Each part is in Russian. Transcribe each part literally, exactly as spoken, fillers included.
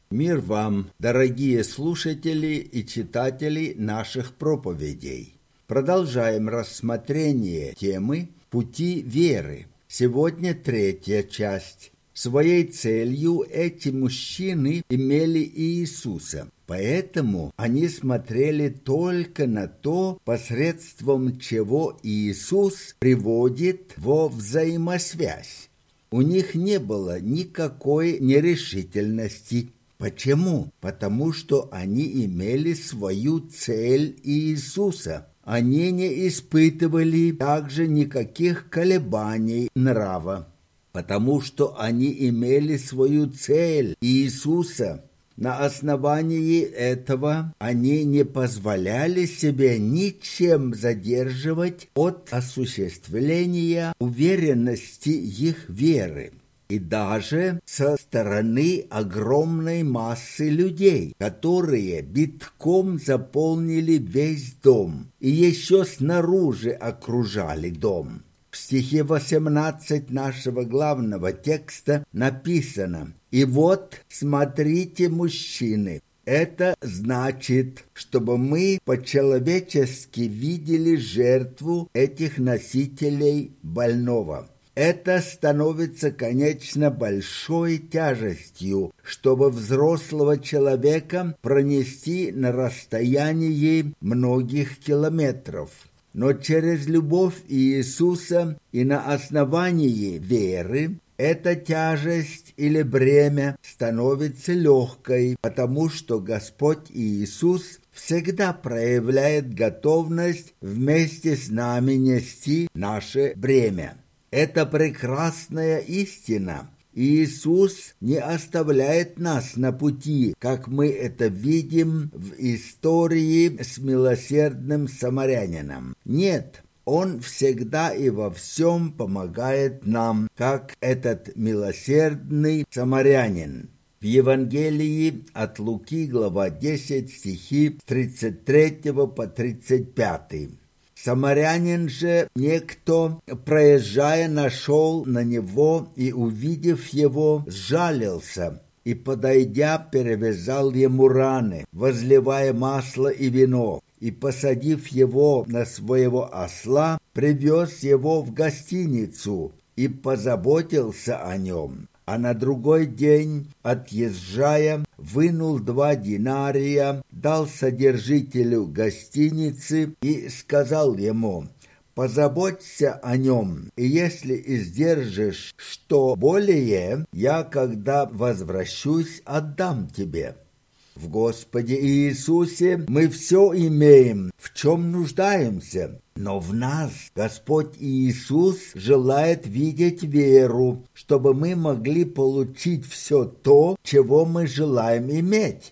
Мир вам, дорогие слушатели и читатели наших проповедей. Продолжаем рассмотрение темы «Пути веры». Сегодня третья часть. Своей целью эти мужчины имели Иисуса, поэтому они смотрели только на то, посредством чего Иисус приводит во взаимосвязь. У них не было никакой нерешительности. Почему? Потому что они имели свою цель Иисуса. Они не испытывали также никаких колебаний нрава, потому что они имели свою цель Иисуса. На основании этого они не позволяли себе ничем задерживать от осуществления уверенности их веры. И даже со стороны огромной массы людей, которые битком заполнили весь дом и еще снаружи окружали дом. В стихе восемнадцать нашего главного текста написано: «И вот, смотрите, мужчины». Это значит, чтобы мы по-человечески видели жертву этих носителей больного. Это становится, конечно, большой тяжестью, чтобы взрослого человека пронести на расстоянии многих километров. Но через любовь Иисуса и на основании веры эта тяжесть или бремя становится легкой, потому что Господь Иисус всегда проявляет готовность вместе с нами нести наше бремя. Это прекрасная истина. Иисус не оставляет нас на пути, как мы это видим в истории с милосердным самарянином. Нет, Он всегда и во всем помогает нам, как этот милосердный самарянин. В Евангелии от Луки, глава десять, стихи с тридцать третьего по тридцать пятый. Самарянин же некто, проезжая, нашел на него и, увидев его, сжалился и, подойдя, перевязал ему раны, возливая масло и вино, и, посадив его на своего осла, привез его в гостиницу и позаботился о нем. А на другой день, отъезжая, вынул два динария, дал содержителю гостиницы и сказал ему: «Позаботься о нем, и если издержишь что более, я, когда возвращусь, отдам тебе». В Господе Иисусе мы все имеем, в чем нуждаемся. Но в нас Господь Иисус желает видеть веру, чтобы мы могли получить все то, чего мы желаем иметь.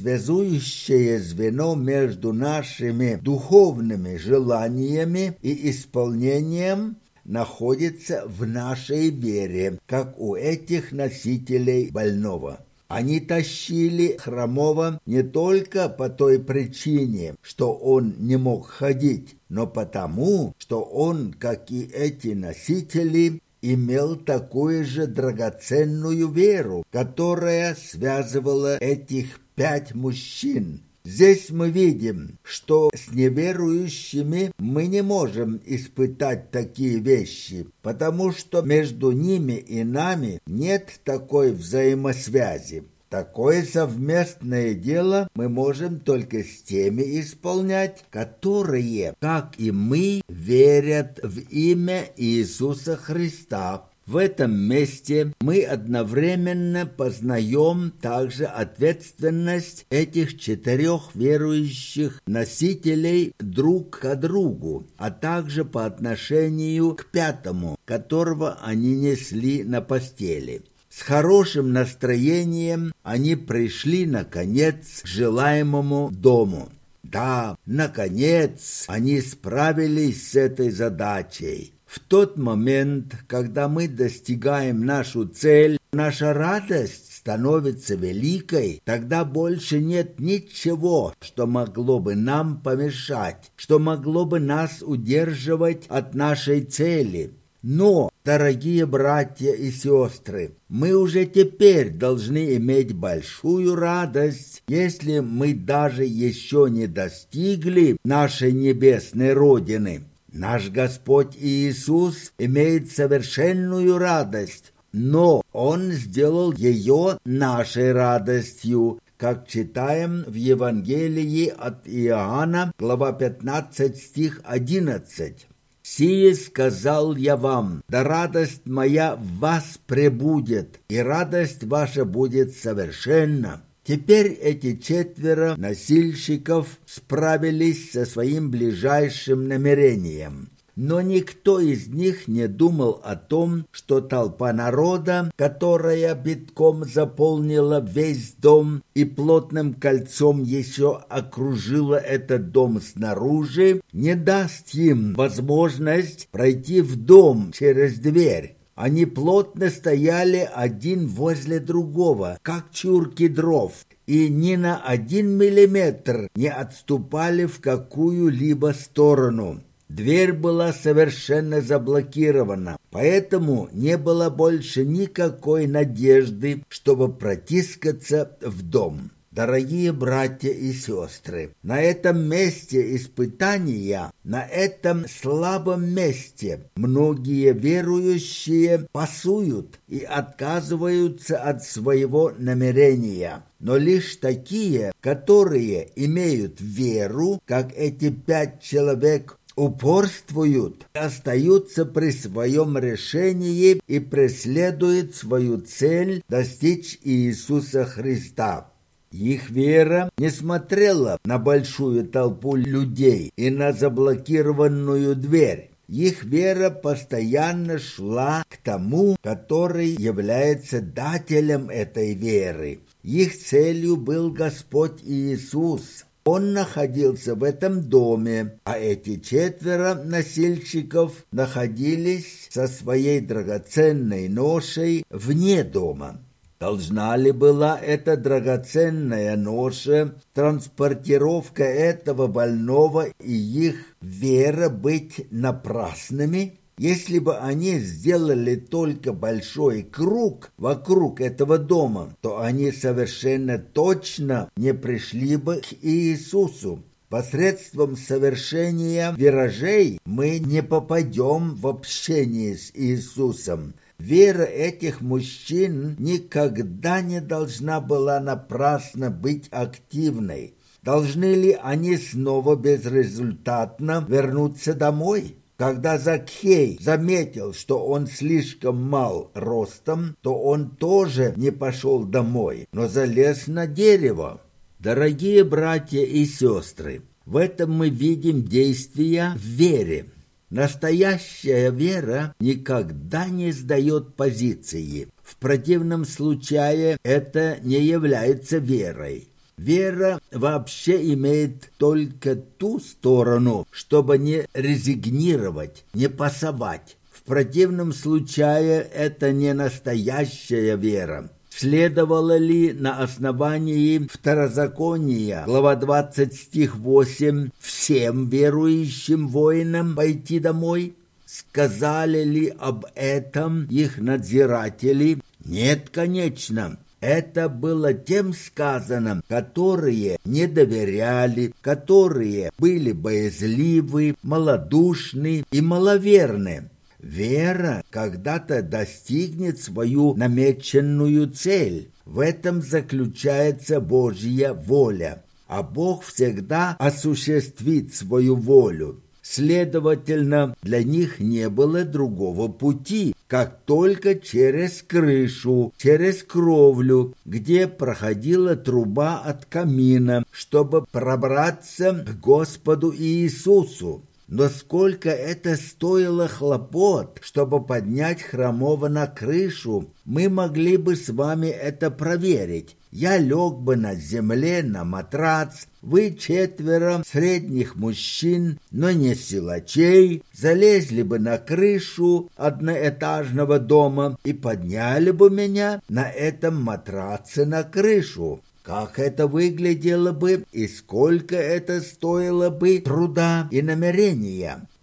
Связующее звено между нашими духовными желаниями и исполнением находится в нашей вере, как у этих носителей больного. Они тащили хромого не только по той причине, что он не мог ходить, но потому, что он, как и эти носители, имел такую же драгоценную веру, которая связывала этих пять мужчин. Здесь мы видим, что с неверующими мы не можем испытать такие вещи, потому что между ними и нами нет такой взаимосвязи. Такое совместное дело мы можем только с теми исполнять, которые, как и мы, верят в имя Иисуса Христа. В этом месте мы одновременно познаем также ответственность этих четырех верующих носителей друг к другу, а также по отношению к пятому, которого они несли на постели. С хорошим настроением они пришли, наконец, к желаемому дому. Да, наконец, они справились с этой задачей. В тот момент, когда мы достигаем нашу цель, наша радость становится великой, тогда больше нет ничего, что могло бы нам помешать, что могло бы нас удерживать от нашей цели. Но, дорогие братья и сестры, мы уже теперь должны иметь большую радость, если мы даже еще не достигли нашей небесной Родины. Наш Господь Иисус имеет совершенную радость, но Он сделал ее нашей радостью, как читаем в Евангелии от Иоанна, глава пятнадцать, стих одиннадцать. «Сие сказал я вам, да радость моя в вас пребудет, и радость ваша будет совершенна». Теперь эти четверо носильщиков справились со своим ближайшим намерением. Но никто из них не думал о том, что толпа народа, которая битком заполнила весь дом и плотным кольцом еще окружила этот дом снаружи, не даст им возможность пройти в дом через дверь. Они плотно стояли один возле другого, как чурки дров, и ни на один миллиметр не отступали в какую-либо сторону. Дверь была совершенно заблокирована, поэтому не было больше никакой надежды, чтобы протискаться в дом. Дорогие братья и сестры, на этом месте испытания, на этом слабом месте многие верующие пасуют и отказываются от своего намерения. Но лишь такие, которые имеют веру, как эти пять человек, упорствуют, остаются при своем решении и преследуют свою цель достичь Иисуса Христа. Их вера не смотрела на большую толпу людей и на заблокированную дверь. Их вера постоянно шла к тому, который является дателем этой веры. Их целью был Господь Иисус. Он находился в этом доме, а эти четверо носильщиков находились со своей драгоценной ношей вне дома. Должна ли была эта драгоценная ноша, транспортировка этого больного и их вера быть напрасными? Если бы они сделали только большой круг вокруг этого дома, то они совершенно точно не пришли бы к Иисусу. Посредством совершения виражей мы не попадем в общение с Иисусом. Вера этих мужчин никогда не должна была напрасно быть активной. Должны ли они снова безрезультатно вернуться домой? Когда Закхей заметил, что он слишком мал ростом, то он тоже не пошел домой, но залез на дерево. Дорогие братья и сестры, в этом мы видим действия в вере. Настоящая вера никогда не сдает позиции. В противном случае это не является верой. Вера вообще имеет только ту сторону, чтобы не резигнировать, не пасовать. В противном случае это не настоящая вера. Следовало ли на основании Второзакония, глава двадцать, стих восемь, всем верующим воинам пойти домой? Сказали ли об этом их надзиратели? Нет, конечно. Это было тем сказано, которые не доверяли, которые были боязливы, малодушны и маловерны. Вера когда-то достигнет свою намеченную цель. В этом заключается Божья воля, а Бог всегда осуществит свою волю. Следовательно, для них не было другого пути, как только через крышу, через кровлю, где проходила труба от камина, чтобы пробраться к Господу Иисусу. Но сколько это стоило хлопот, чтобы поднять хромого на крышу, мы могли бы с вами это проверить. Я лег бы на земле на матрац, вы четверо средних мужчин, но не силачей, залезли бы на крышу одноэтажного дома и подняли бы меня на этом матраце на крышу. Как это выглядело бы и сколько это стоило бы труда и намерения?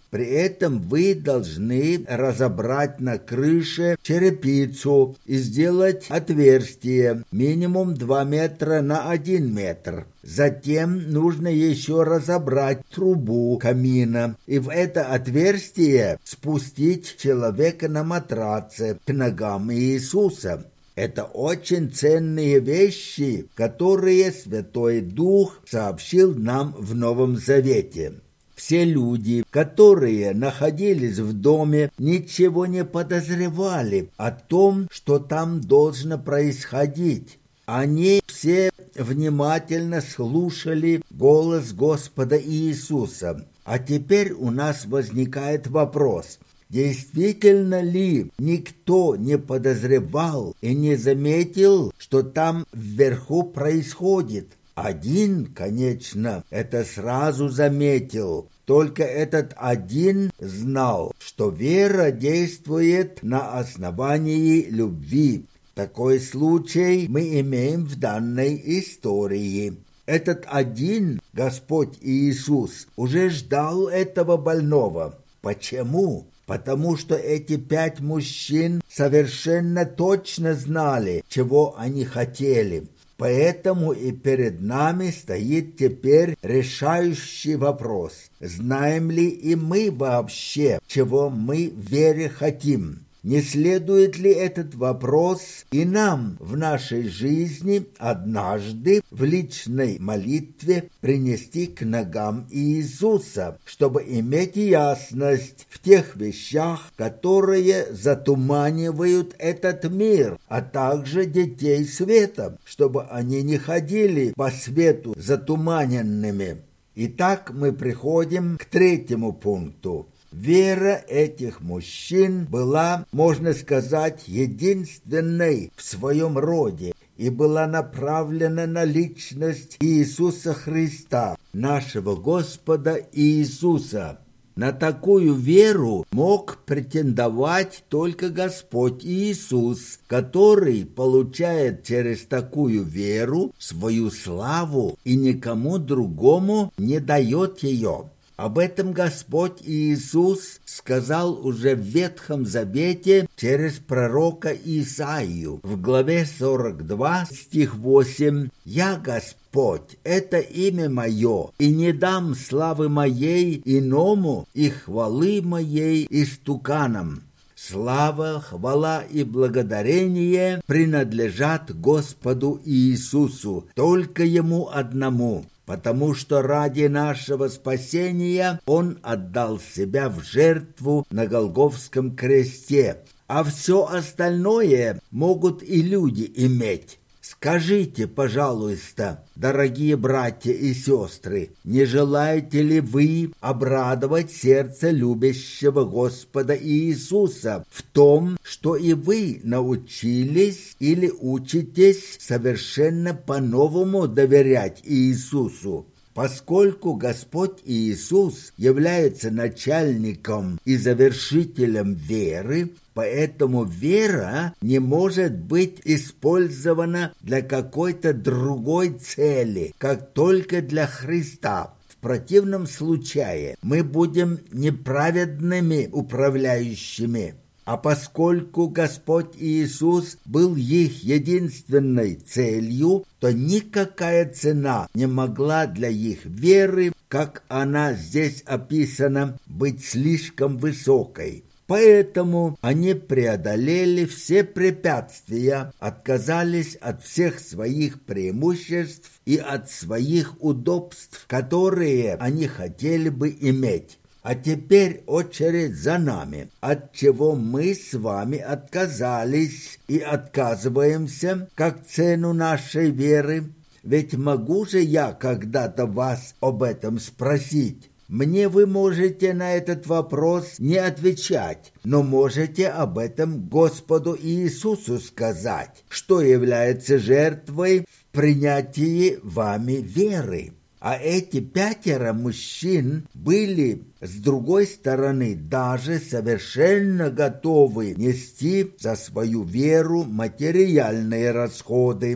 При этом вы должны разобрать на крыше черепицу и сделать отверстие минимум два метра на один метр. Затем нужно еще разобрать трубу камина и в это отверстие спустить человека на матраце к ногам Иисуса. Это очень ценные вещи, которые Святой Дух сообщил нам в Новом Завете. Все люди, которые находились в доме, ничего не подозревали о том, что там должно происходить. Они все внимательно слушали голос Господа Иисуса. А теперь у нас возникает вопрос: действительно ли никто не подозревал и не заметил, что там вверху происходит? Один, конечно, это сразу заметил. Только этот один знал, что вера действует на основании любви. Такой случай мы имеем в данной истории. Этот один, Господь Иисус, уже ждал этого больного. Почему? Потому что эти пять мужчин совершенно точно знали, чего они хотели. Поэтому и перед нами стоит теперь решающий вопрос: знаем ли и мы вообще, чего мы в вере хотим? Не следует ли этот вопрос и нам в нашей жизни однажды в личной молитве принести к ногам Иисуса, чтобы иметь ясность в тех вещах, которые затуманивают этот мир, а также детей света, чтобы они не ходили по свету затуманенными? Итак, мы приходим к третьему пункту. Вера этих мужчин была, можно сказать, единственной в своем роде и была направлена на личность Иисуса Христа, нашего Господа Иисуса. На такую веру мог претендовать только Господь Иисус, который получает через такую веру свою славу и никому другому не дает ее. Об этом Господь Иисус сказал уже в Ветхом Завете через пророка Исаию в главе сорок два, стих восемь. «Я Господь, это имя мое, и не дам славы моей иному, и хвалы моей истуканам». Слава, хвала и благодарение принадлежат Господу Иисусу, только Ему одному. Потому что ради нашего спасения Он отдал себя в жертву на Голгофском кресте, а все остальное могут и люди иметь. Скажите, пожалуйста, дорогие братья и сестры, не желаете ли вы обрадовать сердце любящего Господа Иисуса в том, что и вы научились или учитесь совершенно по-новому доверять Иисусу? Поскольку Господь Иисус является начальником и завершителем веры, поэтому вера не может быть использована для какой-то другой цели, как только для Христа. В противном случае мы будем неправедными управляющими. А поскольку Господь Иисус был их единственной целью, то никакая цена не могла для их веры, как она здесь описана, быть слишком высокой. Поэтому они преодолели все препятствия, отказались от всех своих преимуществ и от своих удобств, которые они хотели бы иметь. А теперь очередь за нами, от чего мы с вами отказались и отказываемся, как цену нашей веры. Ведь могу же я когда-то вас об этом спросить. Мне вы можете на этот вопрос не отвечать, но можете об этом Господу Иисусу сказать, что является жертвой в принятии вами веры. А эти пятеро мужчин были, с другой стороны, даже совершенно готовы нести за свою веру материальные расходы.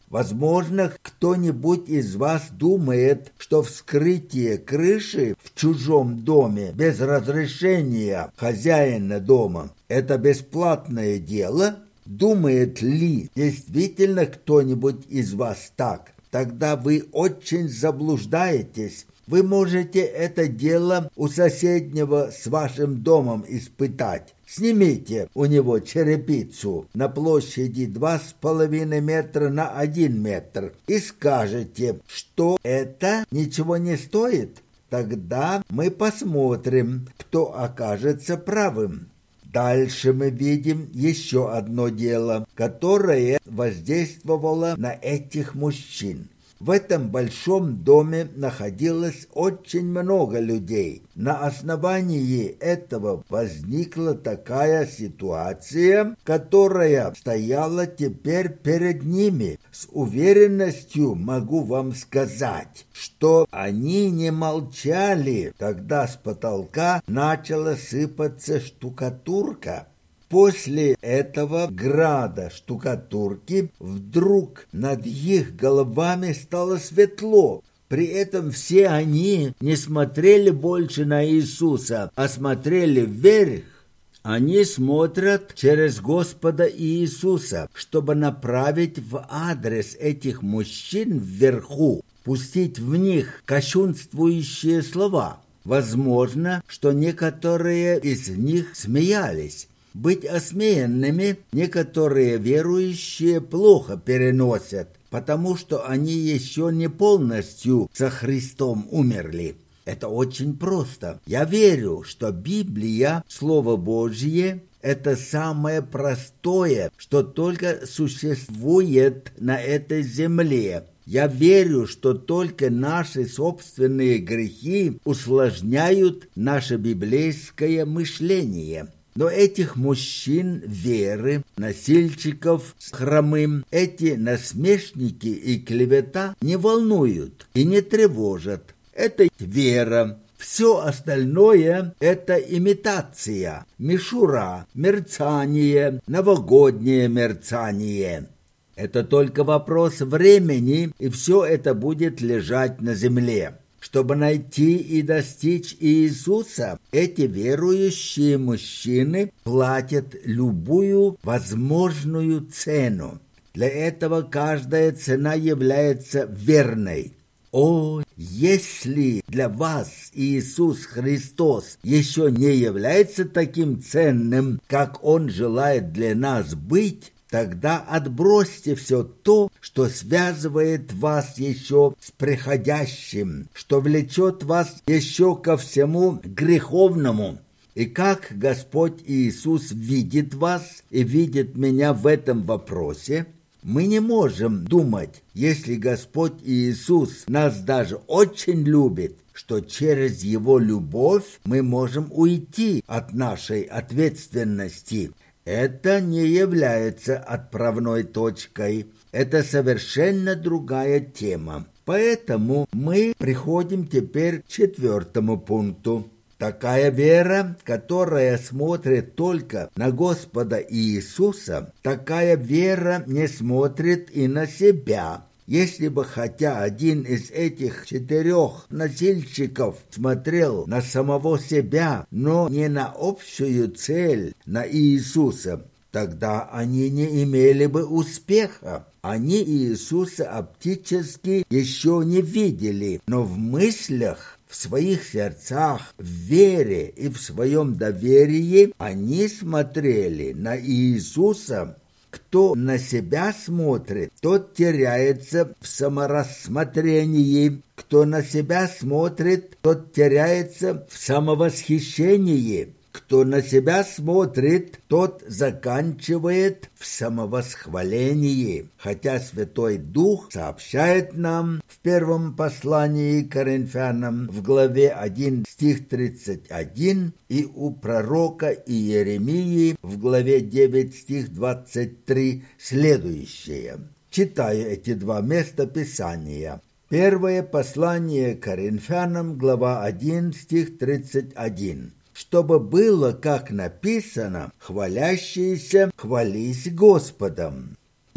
Возможно, кто-нибудь из вас думает, что вскрытие крыши в чужом доме без разрешения хозяина дома – это бесплатное дело? Думает ли действительно кто-нибудь из вас так? Тогда вы очень заблуждаетесь. Вы можете это дело у соседнего с вашим домом испытать. Снимите у него черепицу на площади два с половиной метра на один метр и скажете, что это ничего не стоит. Тогда мы посмотрим, кто окажется правым. Дальше мы видим еще одно дело, которое воздействовало на этих мужчин. В этом большом доме находилось очень много людей. На основании этого возникла такая ситуация, которая стояла теперь перед ними. С уверенностью могу вам сказать, что они не молчали, когда с потолка начала сыпаться штукатурка. После этого града штукатурки вдруг над их головами стало светло. При этом все они не смотрели больше на Иисуса, а смотрели вверх. Они смотрят через Господа Иисуса, чтобы направить в адрес этих мужчин вверху, пустить в них кощунствующие слова. Возможно, что некоторые из них смеялись. Быть осмеянными некоторые верующие плохо переносят, потому что они еще не полностью со Христом умерли. Это очень просто. Я верю, что Библия, Слово Божье, это самое простое, что только существует на этой земле. Я верю, что только наши собственные грехи усложняют наше библейское мышление. Но этих мужчин веры, носильщиков с хромым, эти насмешники и клевета не волнуют и не тревожат. Это вера. Все остальное – это имитация, мишура, мерцание, новогоднее мерцание. Это только вопрос времени, и все это будет лежать на земле. Чтобы найти и достичь Иисуса, эти верующие мужчины платят любую возможную цену. Для этого каждая цена является верной. О, если для вас Иисус Христос еще не является таким ценным, как Он желает для нас быть, тогда отбросьте все то, что связывает вас еще с приходящим, что влечет вас еще ко всему греховному. И как Господь Иисус видит вас и видит меня в этом вопросе, мы не можем думать, если Господь Иисус нас даже очень любит, что через Его любовь мы можем уйти от нашей ответственности. Это не является отправной точкой. Это совершенно другая тема. Поэтому мы приходим теперь к четвертому пункту. Такая вера, которая смотрит только на Господа Иисуса, такая вера не смотрит и на себя. Если бы хотя один из этих четырех носильщиков смотрел на самого себя, но не на общую цель, на Иисуса, тогда они не имели бы успеха. Они Иисуса оптически еще не видели, но в мыслях, в своих сердцах, в вере и в своем доверии они смотрели на Иисуса. Кто на себя смотрит, тот теряется в саморассмотрении. Кто на себя смотрит, тот теряется в самовосхищении. Кто на себя смотрит, тот заканчивает в самовосхвалении. Хотя Святой Дух сообщает нам в первом послании к Коринфянам в главе один стих тридцать один и у пророка Иеремии в главе девять стих двадцать три следующее. Читаю эти два места Писания. Первое послание к Коринфянам, глава один стих тридцать один. Чтобы было, как написано, хвалящиеся хвались Господом.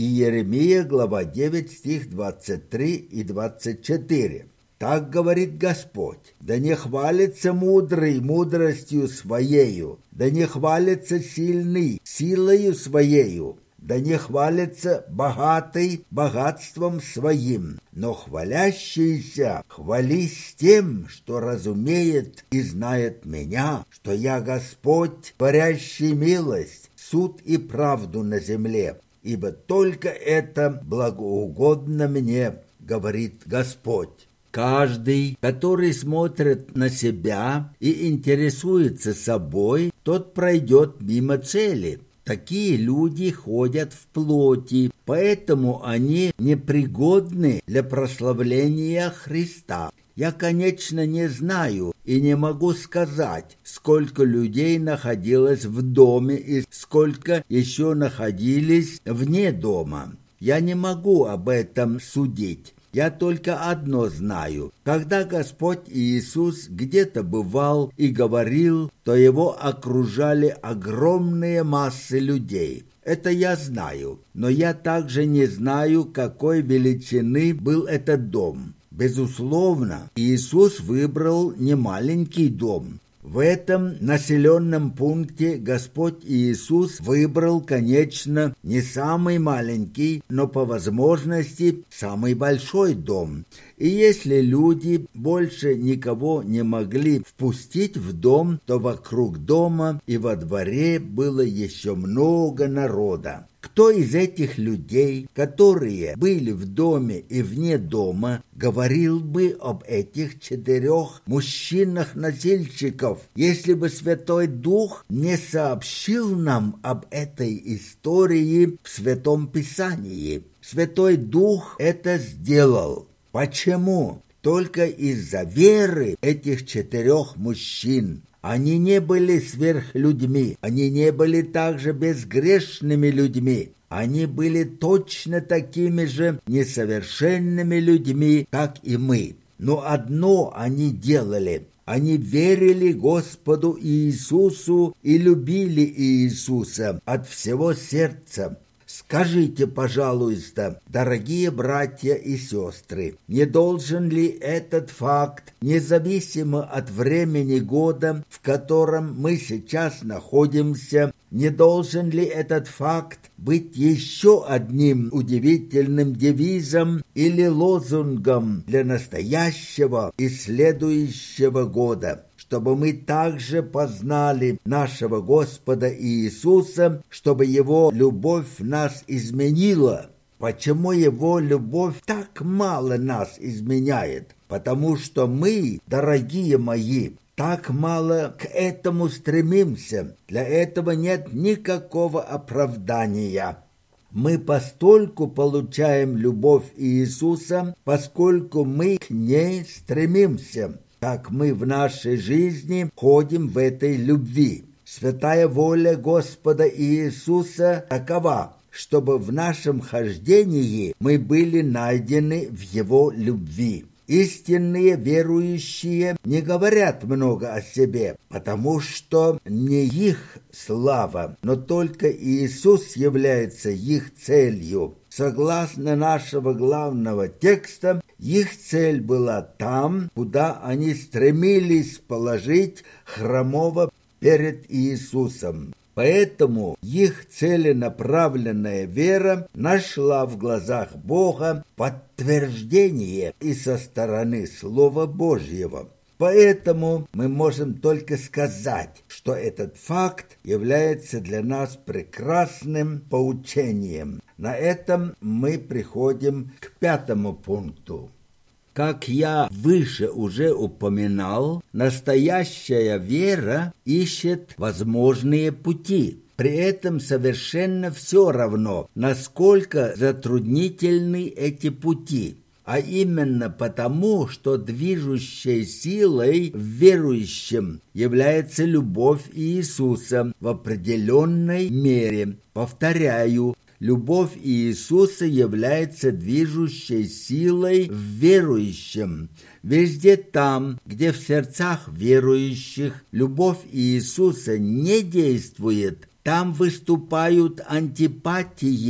и Иеремия, глава девять, стих двадцать три и двадцать четыре. Так говорит Господь: «Да не хвалится мудрый мудростью своею, да не хвалится сильный силою своею, да не хвалится богатый богатством своим, но хвалящийся хвались тем, что разумеет и знает меня, что я Господь, творящий милость, суд и правду на земле, ибо только это благоугодно мне, говорит Господь». Каждый, который смотрит на себя и интересуется собой, тот пройдет мимо цели. Такие люди ходят в плоти, поэтому они непригодны для прославления Христа. Я, конечно, не знаю и не могу сказать, сколько людей находилось в доме и сколько еще находились вне дома. Я не могу об этом судить. Я только одно знаю: когда Господь Иисус где-то бывал и говорил, то его окружали огромные массы людей. Это я знаю, но я также не знаю, какой величины был этот дом. Безусловно, Иисус выбрал не маленький дом. В этом населенном пункте Господь Иисус выбрал, конечно, не самый маленький, но по возможности самый большой дом. И если люди больше никого не могли впустить в дом, то вокруг дома и во дворе было еще много народа. Кто из этих людей, которые были в доме и вне дома, говорил бы об этих четырех мужчинах-носильщиков, если бы Святой Дух не сообщил нам об этой истории в Святом Писании? Святой Дух это сделал. Почему? Только из-за веры этих четырех мужчин. Они не были сверхлюдьми, они не были также безгрешными людьми. Они были точно такими же несовершенными людьми, как и мы. Но одно они делали: они верили Господу Иисусу и любили Иисуса от всего сердца. Скажите, пожалуйста, дорогие братья и сестры, не должен ли этот факт, независимо от времени года, в котором мы сейчас находимся, не должен ли этот факт быть еще одним удивительным девизом или лозунгом для настоящего и следующего года? Чтобы мы также познали нашего Господа Иисуса, чтобы Его любовь нас изменила. Почему Его любовь так мало нас изменяет? Потому что мы, дорогие мои, так мало к этому стремимся. Для этого нет никакого оправдания. Мы постольку получаем любовь Иисуса, поскольку мы к ней стремимся. Как мы в нашей жизни ходим в этой любви. Святая воля Господа Иисуса такова, чтобы в нашем хождении мы были найдены в Его любви. Истинные верующие не говорят много о себе, потому что не их слава, но только Иисус является их целью. Согласно нашего главного текста, их цель была там, куда они стремились положить хромого перед Иисусом. Поэтому их целенаправленная вера нашла в глазах Бога подтверждение и со стороны Слова Божьего. Поэтому мы можем только сказать, что этот факт является для нас прекрасным поучением. На этом мы приходим к пятому пункту. Как я выше уже упоминал, настоящая вера ищет возможные пути. При этом совершенно все равно, насколько затруднительны эти пути. А именно потому, что движущей силой в верующем является любовь Иисуса в определенной мере. Повторяю, любовь Иисуса является движущей силой в верующем. Везде там, где в сердцах верующих любовь Иисуса не действует, там выступают антипатии.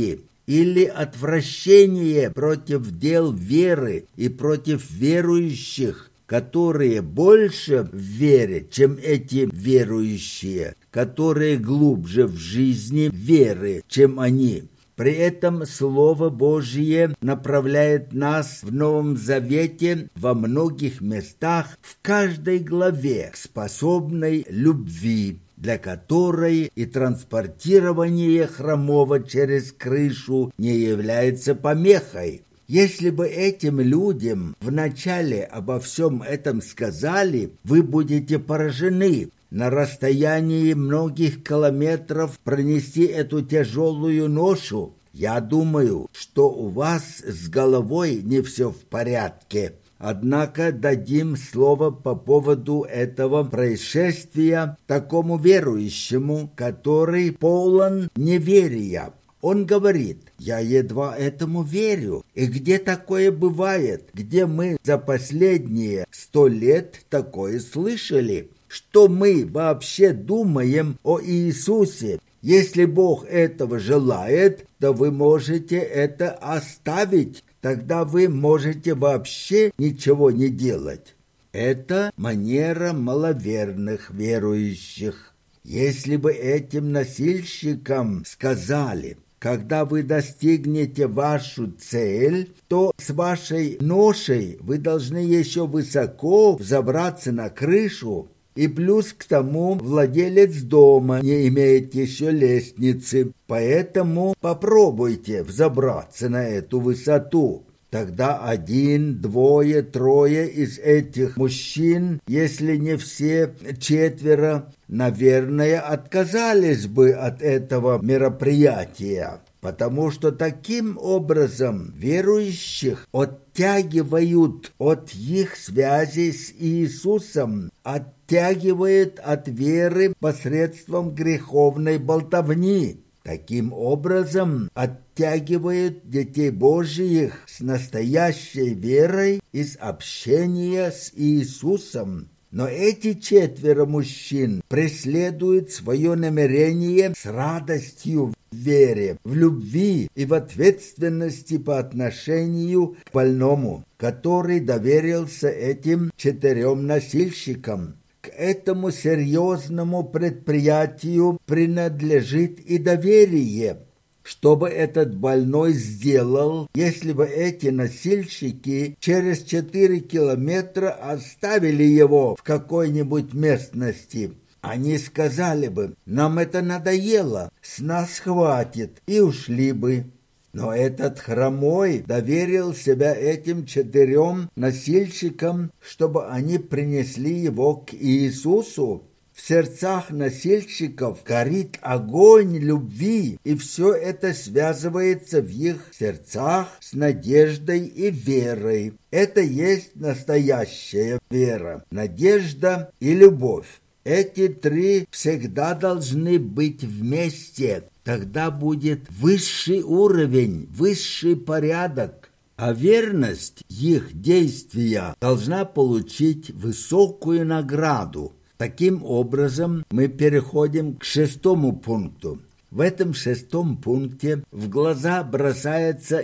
или отвращение против дел веры и против верующих, которые больше в вере, чем эти верующие, которые глубже в жизни веры, чем они. При этом Слово Божие направляет нас в Новом Завете во многих местах, в каждой главе, к способной любви, для которой и транспортирование хромого через крышу не является помехой. Если бы этим людям вначале обо всем этом сказали, вы будете поражены. На расстоянии многих километров пронести эту тяжелую ношу. Я думаю, что у вас с головой не все в порядке. Однако дадим слово по поводу этого происшествия такому верующему, который полон неверия. Он говорит: «Я едва этому верю. И где такое бывает? Где мы за последние сто лет такое слышали? Что мы вообще думаем о Иисусе? Если Бог этого желает, то вы можете это оставить. Тогда вы можете вообще ничего не делать». Это манера маловерных верующих. Если бы этим носильщикам сказали: «Когда вы достигнете вашу цель, то с вашей ношей вы должны еще высоко взобраться на крышу, и плюс к тому владелец дома не имеет еще лестницы, поэтому попробуйте взобраться на эту высоту». Тогда один, двое, трое из этих мужчин, если не все четверо, наверное, отказались бы от этого мероприятия, потому что таким образом верующих оттягивают от их связи с Иисусом, оттягивает от веры посредством греховной болтовни. Таким образом оттягивает детей Божьих с настоящей верой из общения с Иисусом. Но эти четверо мужчин преследуют свое намерение с радостью в вере, в любви и в ответственности по отношению к больному, который доверился этим четырем носильщикам. К этому серьезному предприятию принадлежит и доверие. Что бы этот больной сделал, если бы эти носильщики через четыре километра оставили его в какой-нибудь местности? Они сказали бы: «Нам это надоело, с нас хватит», и ушли бы. Но этот хромой доверил себя этим четырем носильщикам, чтобы они принесли его к Иисусу. В сердцах носильщиков горит огонь любви, и все это связывается в их сердцах с надеждой и верой. Это есть настоящая вера, надежда и любовь. Эти три всегда должны быть вместе. Тогда будет высший уровень, высший порядок. А верность их действия должна получить высокую награду. Таким образом, мы переходим к шестому пункту. В этом шестом пункте в глаза бросается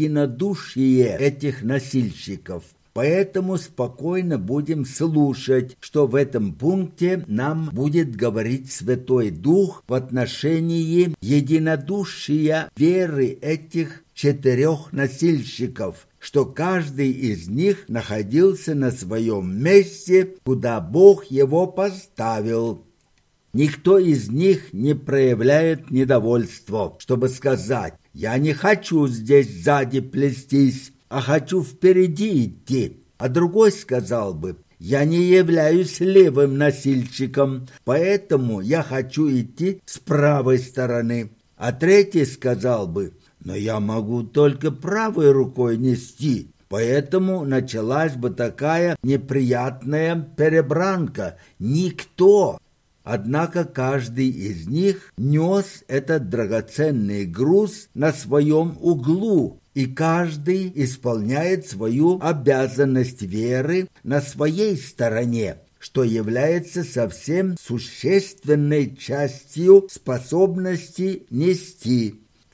единодушие этих носильщиков. Поэтому спокойно будем слушать, что в этом пункте нам будет говорить Святой Дух в отношении единодушия веры этих четырех носильщиков, что каждый из них находился на своем месте, куда Бог его поставил. Никто из них не проявляет недовольства, чтобы сказать: «Я не хочу здесь сзади плестись, а хочу впереди идти». А другой сказал бы: «Я не являюсь левым носильщиком, поэтому я хочу идти с правой стороны». А третий сказал бы: «Но я могу только правой рукой нести». Поэтому началась бы такая неприятная перебранка. Никто. Однако каждый из них нес этот драгоценный груз на своем углу, и каждый исполняет свою обязанность веры на своей стороне, что является совсем существенной частью способности нести.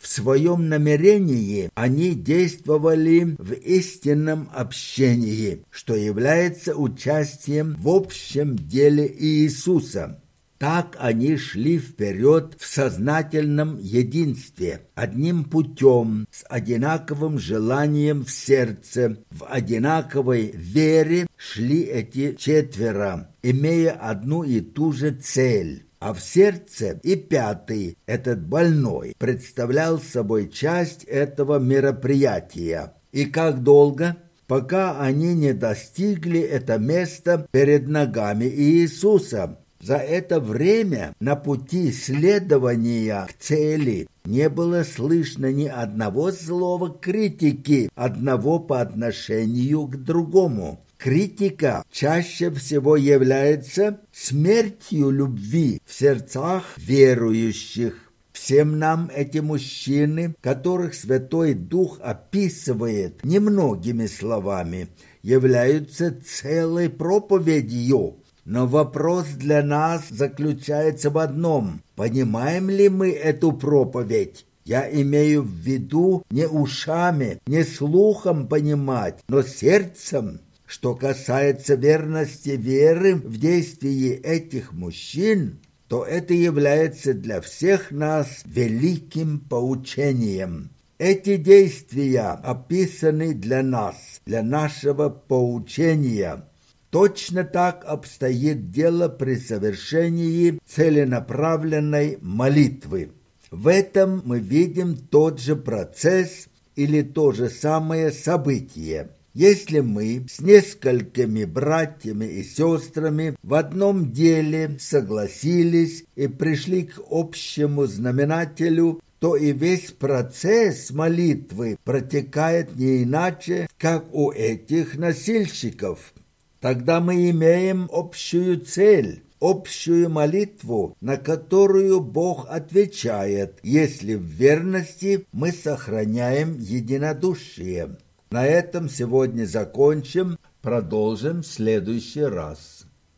В своем намерении они действовали в истинном общении, что является участием в общем деле Иисуса. Так они шли вперед в сознательном единстве, одним путем, с одинаковым желанием в сердце, в одинаковой вере шли эти четверо, имея одну и ту же цель. А в сердце и пятый, этот больной, представлял собой часть этого мероприятия. И как долго? Пока они не достигли это место перед ногами Иисуса. За это время на пути следования к цели не было слышно ни одного слова критики, одного по отношению к другому. Критика чаще всего является смертью любви в сердцах верующих. Всем нам эти мужчины, которых Святой Дух описывает немногими словами, являются целой проповедью. Но вопрос для нас заключается в одном: понимаем ли мы эту проповедь? Я имею в виду не ушами, не слухом понимать, но сердцем. Что касается верности веры в действии этих мужчин, то это является для всех нас великим поучением. Эти действия описаны для нас, для нашего поучения. Точно так обстоит дело при совершении целенаправленной молитвы. В этом мы видим тот же процесс или то же самое событие. Если мы с несколькими братьями и сестрами в одном деле согласились и пришли к общему знаменателю, то и весь процесс молитвы протекает не иначе, как у этих носильщиков. Тогда мы имеем общую цель, общую молитву, на которую Бог отвечает, если в верности мы сохраняем единодушие. На этом сегодня закончим, продолжим в следующий раз.